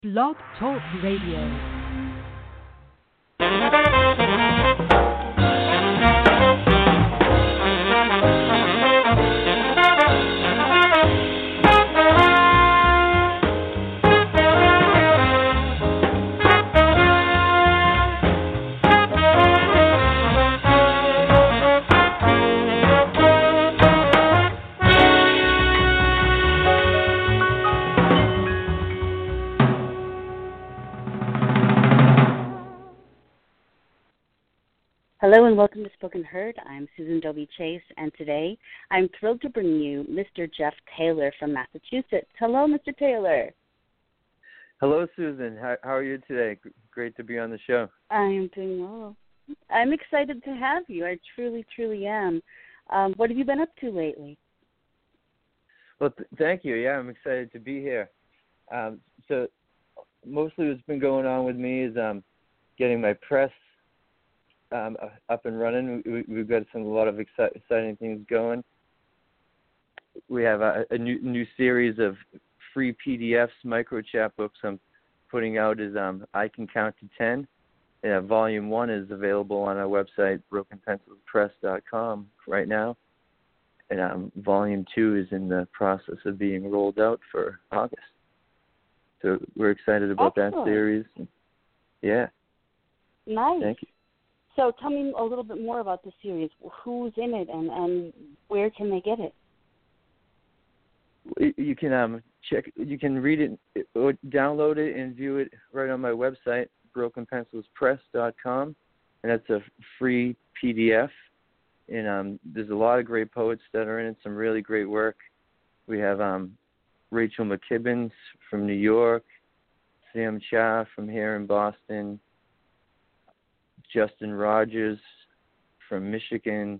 Blog Talk Radio. Hello and welcome to Spoken Heard. I'm Susan Dobie Chase, and today I'm thrilled to bring you Mr. Jeff Taylor from Massachusetts. Hello, Mr. Taylor. Hello, Susan. How are you today? Great to be on the show. I am doing well. I'm excited to have you. I truly, truly am. What have you been up to lately? Well, thank you. Yeah, I'm excited to be here. So mostly what's been going on with me is getting my press up and running. We've got a lot of exciting things going. We have a new series of free PDFs, micro chapbooks I'm putting out is I Can Count to 10. And Volume 1 is available on our website, brokenpencilspress.com right now. And Volume 2 is in the process of being rolled out for August. So we're excited about that series. Yeah. Nice. Thank you. So tell me a little bit more about the series. Who's in it and where can they get it? You can check. You can read it or download it and view it right on my website, brokenpencilspress.com, and that's a free PDF. And there's a lot of great poets that are in it. Some really great work. We have Rachel McKibbins from New York, Sam Cha from here in Boston, Justin Rogers from Michigan.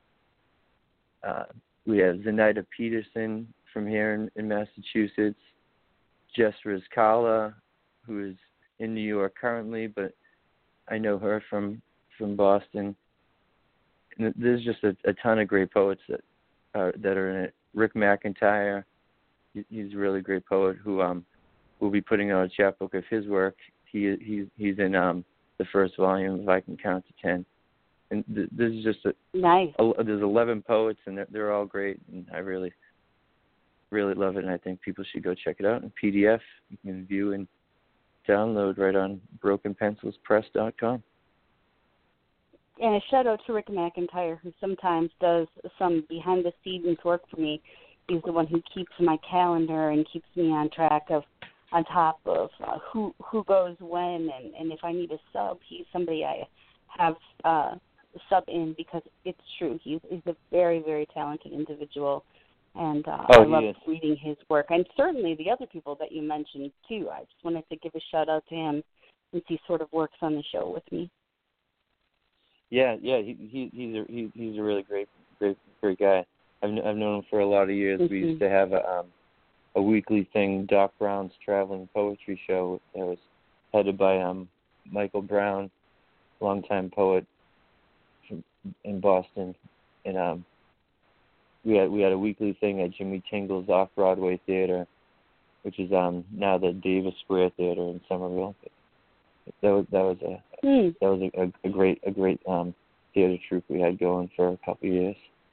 We have Zenaida Peterson from here in Massachusetts. Jess Rizkala, who is in New York currently, but I know her from Boston. And there's just a ton of great poets that are in it. Rick McIntyre, he's a really great poet who will be putting out a chapbook of his work. He's in the first volume of I Can Count to 10. And this is just nice. There's 11 poets, and they're all great, and I really, really love it, and I think people should go check it out in PDF. You can view and download right on brokenpencilspress.com. And a shout-out to Rick McIntyre, who sometimes does some behind-the-scenes work for me. He's the one who keeps my calendar and keeps me on top of who goes when, and if I need a sub, he's somebody I have sub in because it's true. He's a very, very talented individual, and I love reading his work. And certainly the other people that you mentioned, too. I just wanted to give a shout-out to him since he sort of works on the show with me. Yeah, he's a really great guy. I've known him for a lot of years. Mm-hmm. We used to have a weekly thing, Doc Brown's Traveling Poetry Show, that was headed by Michael Brown, longtime poet in Boston, and we had a weekly thing at Jimmy Tingle's Off-Broadway Theater, which is now the Davis Square Theater in Somerville. That was a great theater troupe we had going for a couple of years.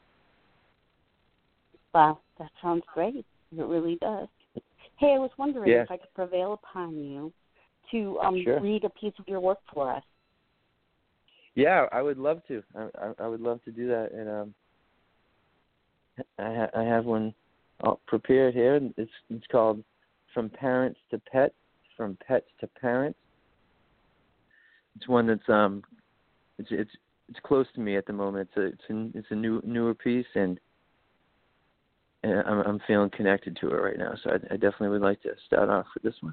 Wow, that sounds great. It really does. Hey, I was wondering if I could prevail upon you to sure. read a piece of your work for us. Yeah, I would love to. I would love to do that, and I have one prepared here. It's called "From Parents to Pets," from pets to parents. It's one that's it's close to me at the moment. It's a newer piece, and I'm feeling connected to it right now. So I definitely would like to start off with this one.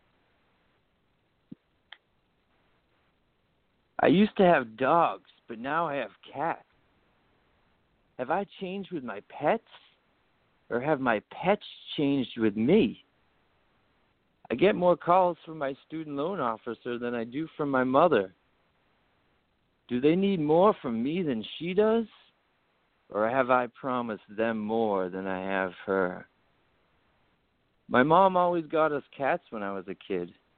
I used to have dogs, but now I have cats. Have I changed with my pets, or have my pets changed with me? I get more calls from my student loan officer than I do from my mother. Do they need more from me than she does? Or have I promised them more than I have her? My mom always got us cats when I was a kid.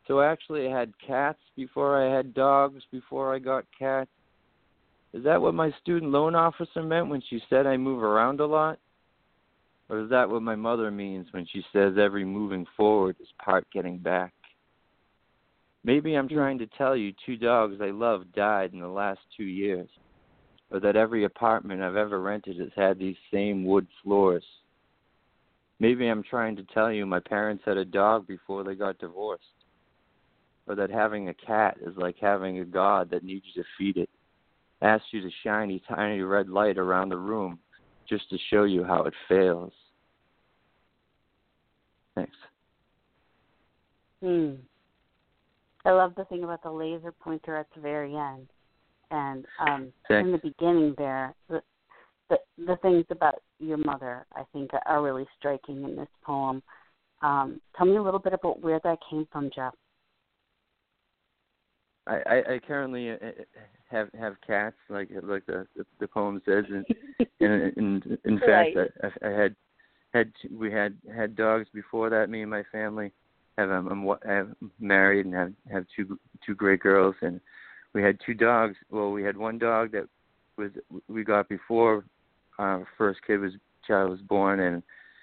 So actually I had cats before I had dogs, before I got cats. Is that what my student loan officer meant when she said I move around a lot? Or is that what my mother means when she says every moving forward is part getting back? Maybe I'm trying to tell you 2 dogs I love died in the last 2 years, or that every apartment I've ever rented has had these same wood floors. Maybe I'm trying to tell you my parents had a dog before they got divorced, or that having a cat is like having a god that needs you to feed it, asks you to shine a tiny red light around the room just to show you how it fails. Thanks. I love the thing about the laser pointer at the very end. And in the beginning there, the things about your mother, I think, are really striking in this poem. Tell me a little bit about where that came from, Jeff. I currently have cats, like the poem says, and in fact, right. We had dogs before that. Me and my family I'm married and have two great girls, and we had 2 dogs. Well, we had one dog that we got before our first child was born,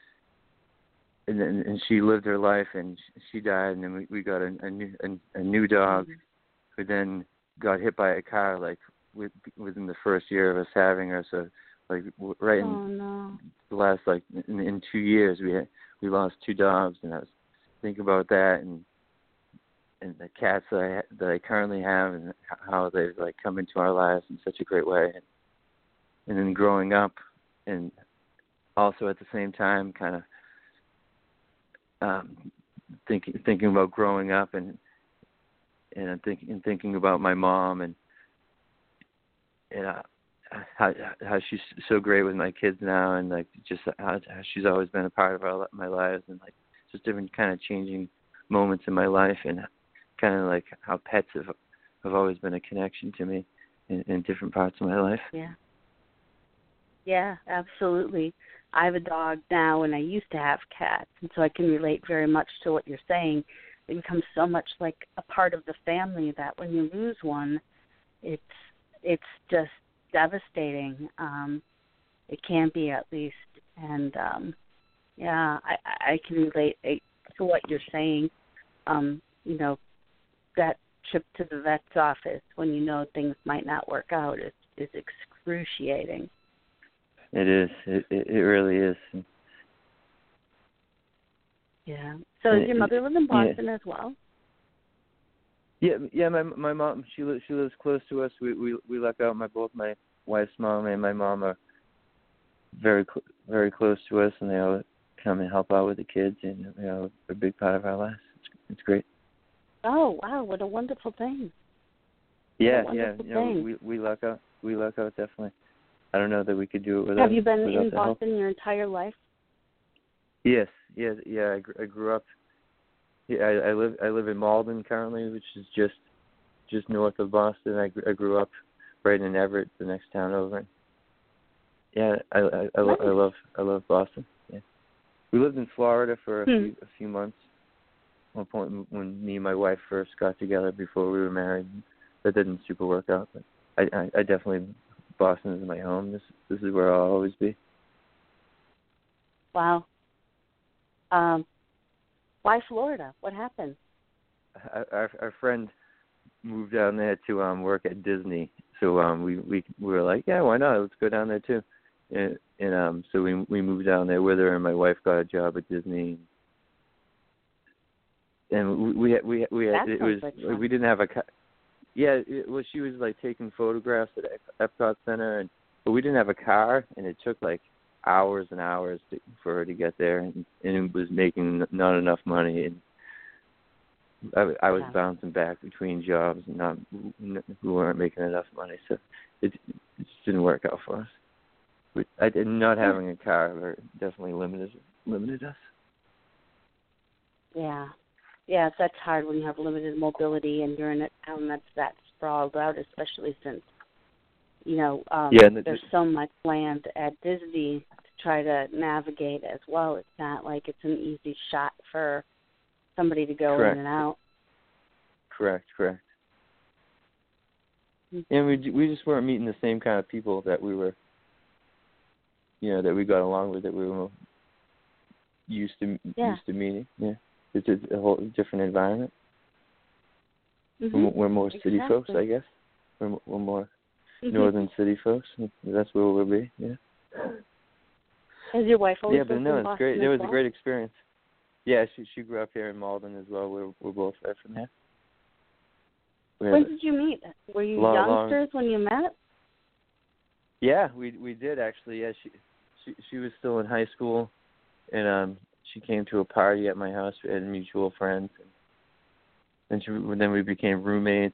and she lived her life, and she died, and then we got a new dog, who then got hit by a car like within the first year of us having her. So like right in the last in 2 years we lost 2 dogs, and I was thinking about that and the cats that I currently have and how they've come into our lives in such a great way, and then growing up, and also at the same time kind of thinking about growing up and thinking about my mom and how she's so great with my kids now, and just how she's always been a part of my lives, and just different kind of changing moments in my life, and kind of how pets have always been a connection to me in different parts of my life. Yeah, absolutely. I have a dog now, and I used to have cats, and so I can relate very much to what you're saying. It becomes so much like a part of the family that when you lose one, it's just devastating. It can be, at least, and I can relate to what you're saying. That trip to the vet's office when you know things might not work out is excruciating. It is. It really is. Yeah. So does your mother live in Boston as well? Yeah. My mom, she lives close to us. We luck out. Both my wife's mom and my mom are very close to us, and they all come and help out with the kids, and they're a big part of our lives. It's great. Oh wow! What a wonderful thing. Yeah. We luck out. We luck out, definitely. I don't know that we could do it without. Have you been in Boston help. Your entire life? Yes. Yeah. I grew up. Yeah, I live in Malden currently, which is just north of Boston. I grew up right in Everett, the next town over. Yeah, I love Boston. Yeah, we lived in Florida for a few months. One point when me and my wife first got together before we were married, that didn't super work out. But I definitely, Boston is my home. This is where I'll always be. Wow. Why Florida? What happened? Our friend moved down there to work at Disney, so we were like, yeah, why not? Let's go down there too. And so we moved down there with her, and my wife got a job at Disney. And we didn't have a car. Yeah, she was taking photographs at Epcot Center, but we didn't have a car, and it took hours and hours for her to get there, and it was making not enough money, and I was bouncing back between jobs and who weren't making enough money, so it just didn't work out for us. Not having a car definitely limited us. Yeah, that's hard when you have limited mobility and you're in a town that's that sprawled out, especially since, there's so much land at Disney to try to navigate as well. It's not like it's an easy shot for somebody to go Correct. in and out. Correct. Mm-hmm. And we just weren't meeting the same kind of people that we were, that we got along with, that we were used to meeting. Yeah, it's a whole different environment. Mm-hmm. We're more city folks, I guess. We're more northern city folks. That's where we'll be. Yeah. Has your wife always but lived no, in it's Boston great. as It was well? a great experience. Yeah, she grew up here in Malden as well. We're both there from there. When did you meet? Were you youngsters when you met? Yeah, we did actually. Yeah, she was still in high school, and she came to a party at my house. We had mutual friends, and then we became roommates.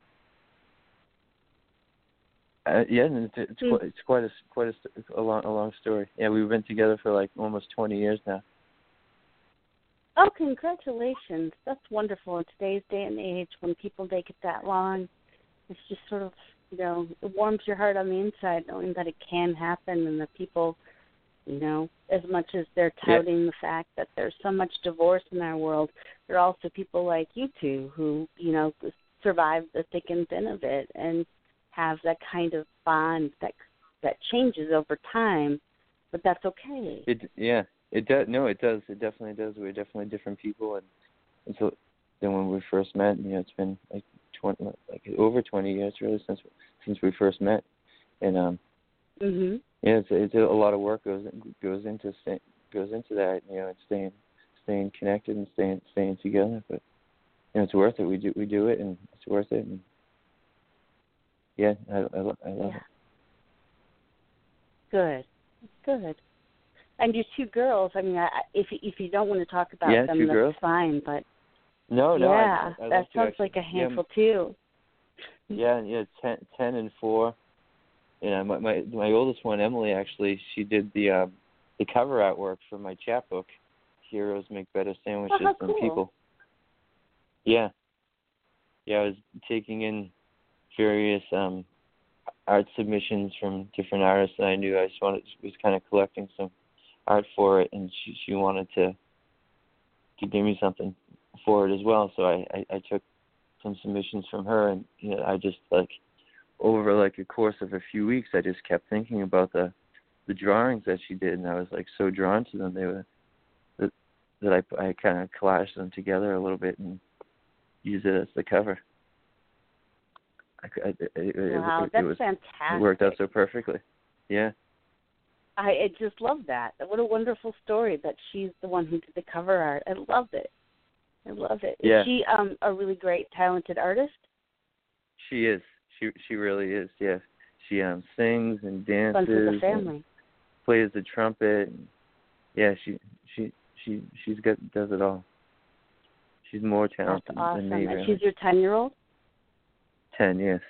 And, it's quite a long story. Yeah, we've been together for like almost 20 years now. Oh, congratulations. That's wonderful in today's day and age when people make it that long. It's just sort of, it warms your heart on the inside knowing that it can happen and that people, as much as they're touting the fact that there's so much divorce in our world, there are also people like you two who, survive the thick and thin of it and have that kind of bond that changes over time, but that's okay. It does. No, it does. It definitely does. We're definitely different people, and so then when we first met, it's been like over 20 years really since we first met, and it's a lot of work goes into that, and staying connected and staying together, but it's worth it. We do it, and it's worth it. And I love it. Good. And your two girls, I mean, if you don't want to talk about them, that's girls. Fine, but... No. Yeah, I that sounds actually. like a handful, too. Yeah, 10 and 4. My oldest one, Emily, actually, she did the cover artwork for my chapbook, Heroes Make Better Sandwiches Than People. Yeah. I was taking in various art submissions from different artists that I knew. I was kind of collecting some art for it, and she wanted to give me something for it as well. So I took some submissions from her, and I just over a course of a few weeks, I just kept thinking about the drawings that she did, and I was so drawn to them. They were that I kind of collaged them together a little bit and used it as the cover. Wow, that's fantastic. It worked out so perfectly. Yeah. I just love that. What a wonderful story that she's the one who did the cover art. I love it. Yeah. Is she a really great, talented artist? She is. She really is. Yeah. She sings and dances. Runs with the family. Plays the trumpet. And, yeah. She's does it all. She's more talented than me. And really. she's your 10-year-old? 10, yes.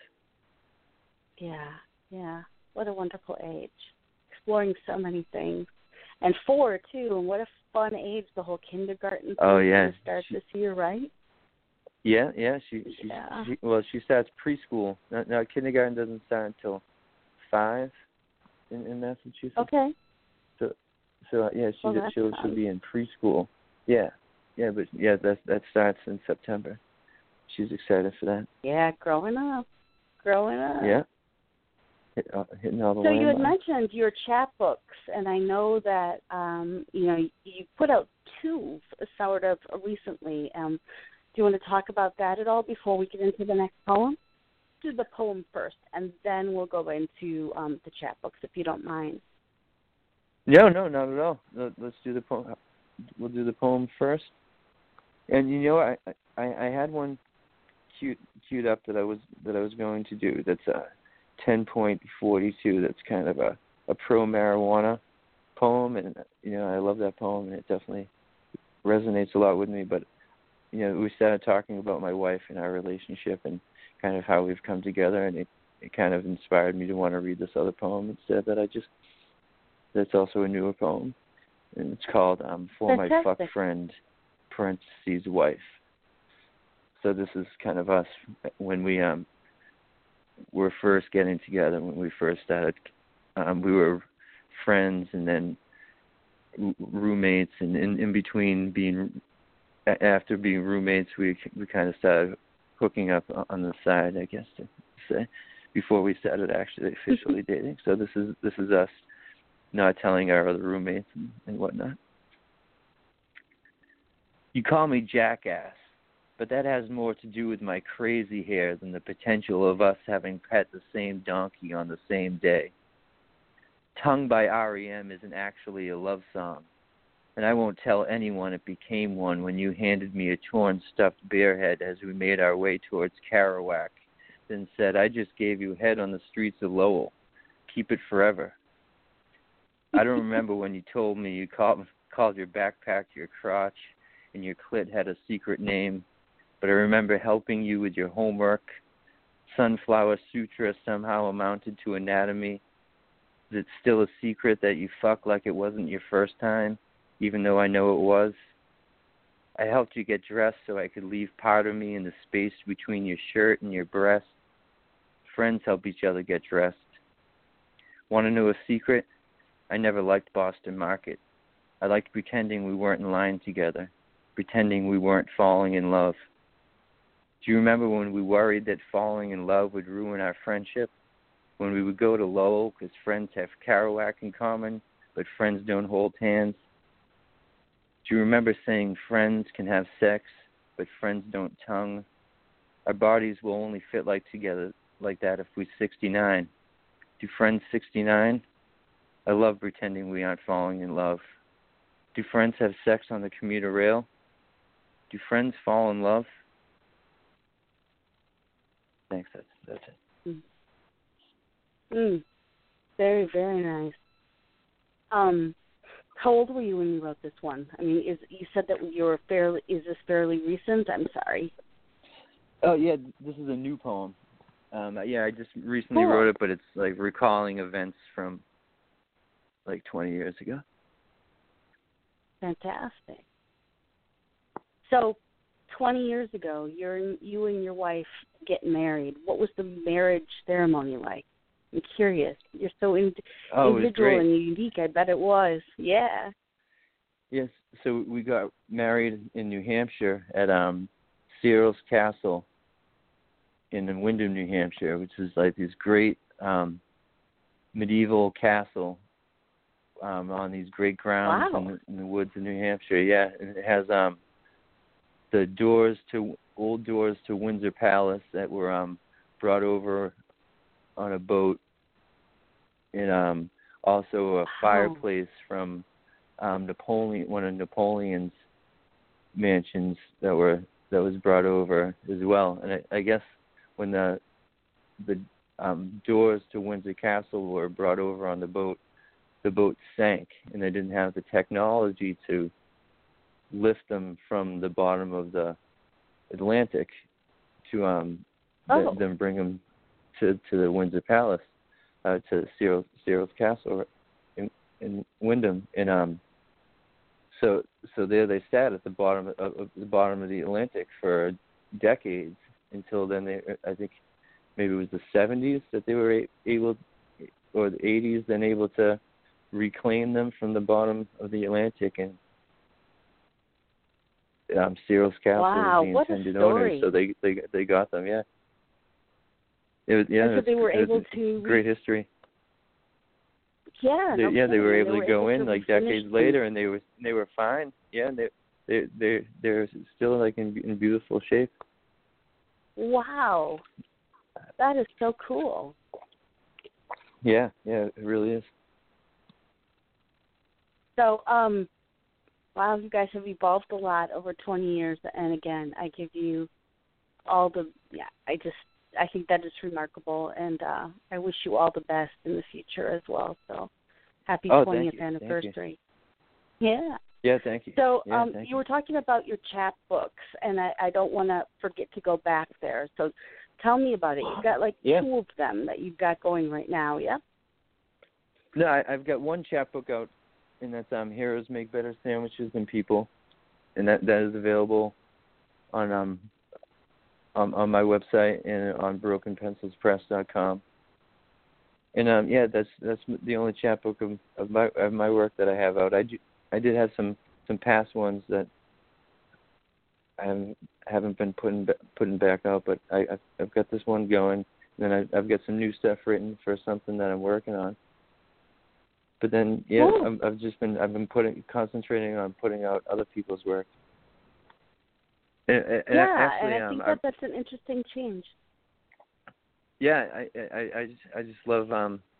Yeah. What a wonderful age. Exploring so many things. And 4, too. And what a fun age, the whole kindergarten thing. Oh, yeah. Starts this year, right? Yeah. She starts preschool. Now kindergarten doesn't start until 5 in Massachusetts. Okay. So yeah, she'll be in preschool. Yeah, but that starts in September. She's excited for that. Yeah, growing up. Yeah. Hitting all the So you had landmarks. mentioned your chapbooks, and I know that you put out 2 sort of recently. Do you want to talk about that at all before we get into the next poem? Do the poem first, and then we'll go into the chapbooks, if you don't mind. No, not at all. Let's do the poem. We'll do the poem first. And I had one queued up that I was going to do. That's 10.42. That's kind of a pro marijuana poem, and I love that poem, and it definitely resonates a lot with me. But we started talking about my wife and our relationship and kind of how we've come together, and it kind of inspired me to want to read this other poem instead. That's also a newer poem, and it's called "For My Fuck Friend," parentheses wife. So this is kind of us when we were first getting together. When we first started, we were friends and then roommates, and in between after being roommates, we kind of started hooking up on the side, I guess to say, before we started actually officially dating. So this is us not telling our other roommates and whatnot. You call me jackass, but that has more to do with my crazy hair than the potential of us having pet the same donkey on the same day. Tongue by R.E.M. isn't actually a love song, and I won't tell anyone it became one when you handed me a torn stuffed bear head as we made our way towards Kerouac, then said, I just gave you head on the streets of Lowell. Keep it forever. I don't remember when you told me you called your backpack your crotch and your clit had a secret name, but I remember helping you with your homework. Sunflower Sutra somehow amounted to anatomy. Is it still a secret that you fuck like it wasn't your first time, even though I know it was? I helped you get dressed so I could leave part of me in the space between your shirt and your breast. Friends help each other get dressed. Want to know a secret? I never liked Boston Market. I liked pretending we weren't in line together, pretending we weren't falling in love. Do you remember when we worried that falling in love would ruin our friendship? When we would go to Lowell because friends have Kerouac in common, but friends don't hold hands? Do you remember saying friends can have sex, but friends don't tongue? Our bodies will only fit together like that if we're 69. Do friends 69? I love pretending we aren't falling in love. Do friends have sex on the commuter rail? Do friends fall in love? Thanks, that's it. Very, very nice. How old were you when you wrote this one? I mean, you said that is this fairly recent? I'm sorry. Oh, yeah, this is a new poem. I just recently wrote it, but it's recalling events from 20 years ago. Fantastic. So, 20 years ago, you and your wife get married. What was the marriage ceremony like? I'm curious. You're so individual and unique. I bet it was. Yeah. Yes. So we got married in New Hampshire at Searles Castle in Windham, New Hampshire, which is this great medieval castle on these great grounds in the woods of New Hampshire. Yeah, and it has the old doors to Windsor Palace that were brought over on a boat, and also a fireplace from Napoleon, one of Napoleon's mansions that was brought over as well. And I guess when the doors to Windsor Castle were brought over on the boat sank, and they didn't have the technology to lift them from the bottom of the Atlantic to then bring them to the Windsor Palace, to Searles Castle in Windham, and so there they sat at the bottom of the Atlantic for decades until then. I think maybe it was the 70s that they were able, or the 80s, then able to reclaim them from the bottom of the Atlantic, and Searles Castle was the intended owner, so they got them. Yeah. So they were able to great history. Yeah, they were able to go in decades later, and they were fine. Yeah, they're still in beautiful shape. Wow, that is so cool. Yeah, it really is. So, wow, you guys have evolved a lot over 20 years, and again, I give you all the I think that is remarkable, and I wish you all the best in the future as well. So, happy 20th anniversary. Yeah. Yeah, thank you. So, thank you were talking about your chapbooks, and I don't want to forget to go back there. So, tell me about it. You've got 2 of them that you've got going right now, yeah? No, I've got one chapbook out, and that's Heroes Make Better Sandwiches Than People, and that is available on my website and on BrokenPencilsPress.com. And that's the only chapbook of my work that I have out. I did have some past ones that haven't been putting back out, but I've got this one going. And then I've got some new stuff written for something that I'm working on. But then, yeah, cool. I've been concentrating on putting out other people's work. And actually, and I think that's an interesting change. Yeah, I just love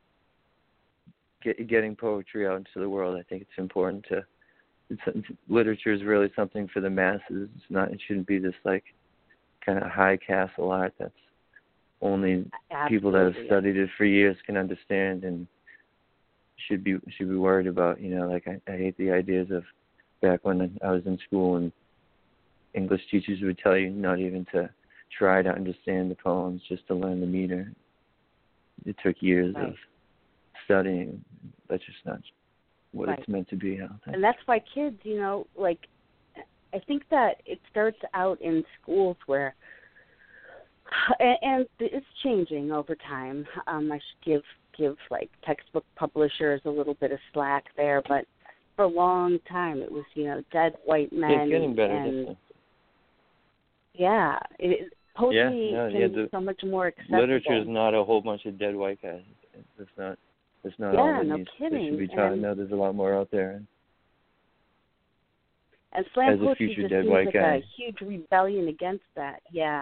getting poetry out into the world. I think it's important to. Literature is really something for the masses. It shouldn't be this like kind of high castle art that's only people that have studied it for years can understand and should be worried about. You know, like I hate the ideas of back when I was in school and English teachers would tell you not even to try to understand the poems, just to learn the meter. It took years of studying. That's just not what it's meant to be, I don't think. And that's why kids, like, I think that it starts out in schools where, and it's changing over time. I should give like textbook publishers a little bit of slack there, but for a long time it was, dead white men. It's getting better, and poetry can be so much more accessible. Literature is not a whole bunch of dead white guys. It's not all that needs. Kidding. They should be taught. No, there's a lot more out there. And slam poetry just seems like a huge rebellion against that. Yeah.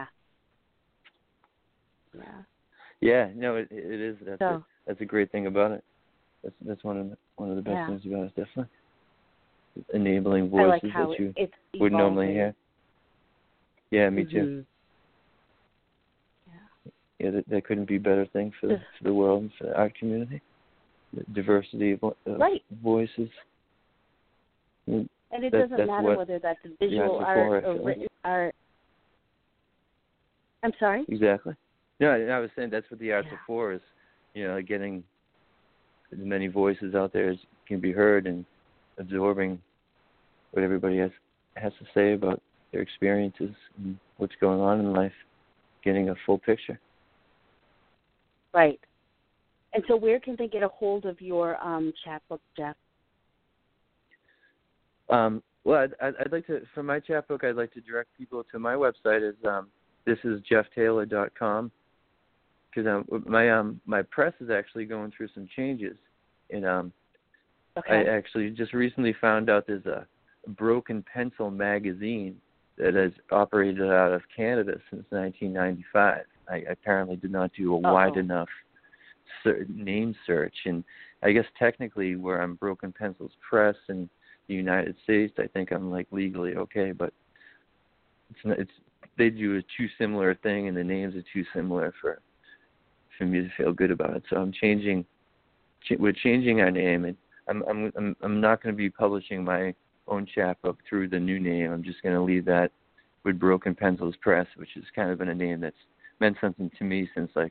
No, it is. That's a great thing about it. That's one of the best things about it, definitely. Enabling voices that you would normally hear. Yeah, me too. Yeah, that couldn't be a better thing for the world and for our community. The diversity of voices. And it doesn't matter whether that's visual art or written art. I'm sorry? Exactly. No, I was saying that's what the arts are for, is, getting as many voices out there as can be heard and absorbing what everybody has to say about their experiences and what's going on in life, getting a full picture. Right. And so where can they get a hold of your chapbook, Jeff? Well, I'd like to, for my chapbook, I'd like to direct people to my website. thisisjefftaylor.com, because my press is actually going through some changes. And I actually just recently found out there's a Broken Pencil magazine that has operated out of Canada since 1995. I apparently did not do a wide enough name search, and I guess technically where I'm Broken Pencils Press in the United States, I think I'm like legally okay, but they do a too similar thing, and the names are too similar for me to feel good about it. So we're changing our name, and I'm not going to be publishing my own chapbook through the new name. I'm just going to leave that with Broken Pencils Press, which has kind of been a name that's meant something to me since like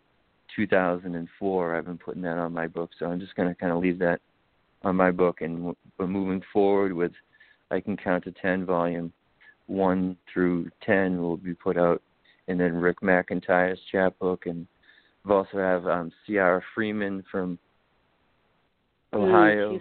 2004. I've been putting that on my book, so I'm just going to kind of leave that on my book. And we're moving forward with I Can Count to 10 volume 1 through 10 will be put out, and then Rick McIntyre's chapbook, and we also have Ciara Freeman from Ohio,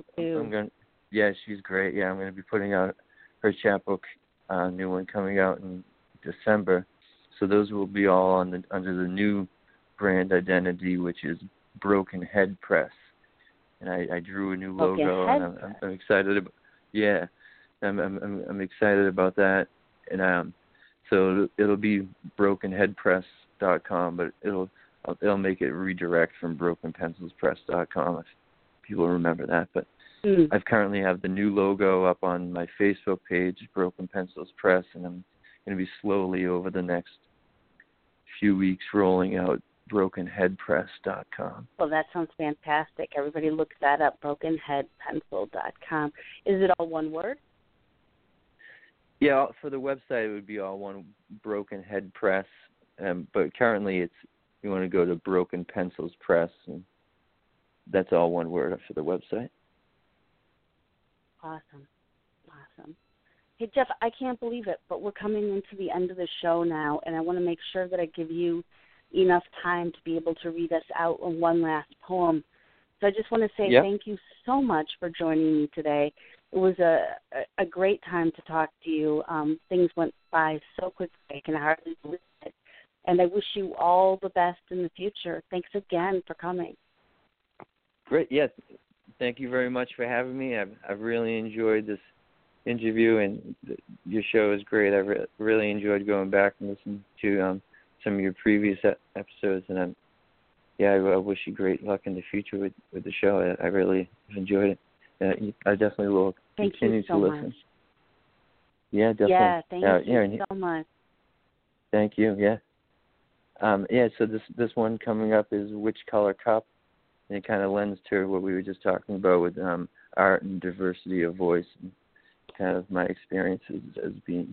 she's great. Yeah, I'm going to be putting out her chapbook, new one coming out in December. So those will be all under the new brand identity, which is Broken Head Press. And I drew a new logo, and I'm excited about. Yeah, I'm excited about that. And so it'll be brokenheadpress.com, but it'll make it redirect from brokenpencilspress.com if people remember that. But I currently have the new logo up on my Facebook page, Broken Pencils Press, and I'm going to be slowly over the next few weeks rolling out brokenheadpress.com. Well, that sounds fantastic. Everybody look that up, brokenheadpencil.com. Is it all one word? Yeah, for the website it would be all one, Broken Head Press. But currently you want to go to Broken Pencils Press, and that's all one word for the website. Awesome. Hey, Jeff, I can't believe it, but we're coming into the end of the show now, and I want to make sure that I give you enough time to be able to read us out one last poem. So I just want to say thank you so much for joining me today. It was a great time to talk to you. Things went by so quickly, I can hardly believe it. And I wish you all the best in the future. Thanks again for coming. Great. Yes. Thank you very much for having me. I've really enjoyed this interview, and your show is great. I've really enjoyed going back and listening to some of your previous episodes, and I wish you great luck in the future with the show. I really enjoyed it. I definitely will continue to listen. Much. Yeah, definitely. Yeah, thank you so much. Thank you. Yeah. So this one coming up is Which Color Cup, and it kind of lends to what we were just talking about with art and diversity of voice, and kind of my experiences as being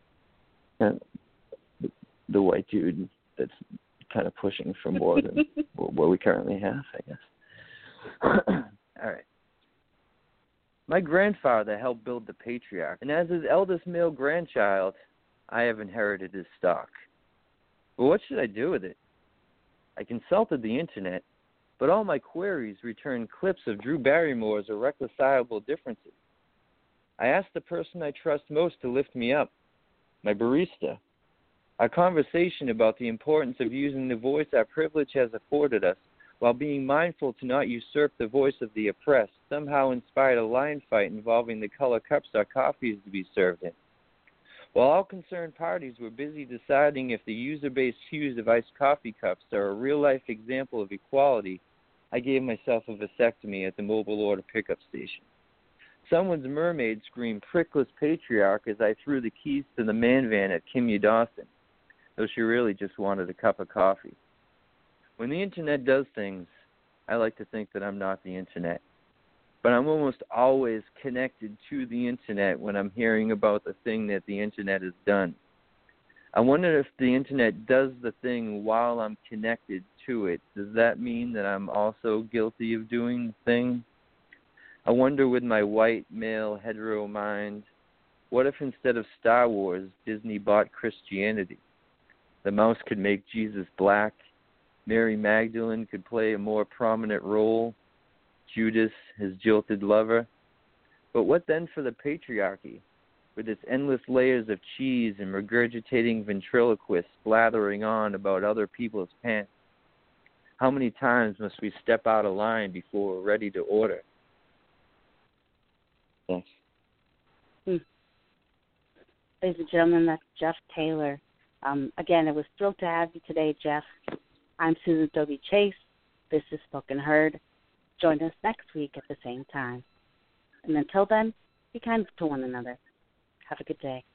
the white dude that's kind of pushing for more than what we currently have, I guess. All right. My grandfather helped build the patriarch, and as his eldest male grandchild, I have inherited his stock. But what should I do with it? I consulted the internet, but all my queries returned clips of Drew Barrymore's irreconcilable differences. I asked the person I trust most to lift me up, my barista. Our conversation about the importance of using the voice our privilege has afforded us, while being mindful to not usurp the voice of the oppressed, somehow inspired a line fight involving the color cups our coffee is to be served in. While all concerned parties were busy deciding if the user-based hues of iced coffee cups are a real-life example of equality, I gave myself a vasectomy at the mobile order pickup station. Someone's mermaid screamed prickless patriarch as I threw the keys to the man van at Kimya Dawson, though she really just wanted a cup of coffee. When the internet does things, I like to think that I'm not the internet. But I'm almost always connected to the internet when I'm hearing about the thing that the internet has done. I wonder if the internet does the thing while I'm connected to it. Does that mean that I'm also guilty of doing the thing? I wonder with my white, male, hetero mind, what if instead of Star Wars, Disney bought Christianity? The mouse could make Jesus black. Mary Magdalene could play a more prominent role. Judas, his jilted lover. But what then for the patriarchy, with its endless layers of cheese and regurgitating ventriloquists blathering on about other people's pants? How many times must we step out of line before we're ready to order? Thanks. Ladies and gentlemen, that's Jeff Taylor. Again, I was thrilled to have you today, Jeff. I'm Susan Dobie Chase. This is Spoken Heard. Join us next week at the same time. And until then, be kind to one another. Have a good day.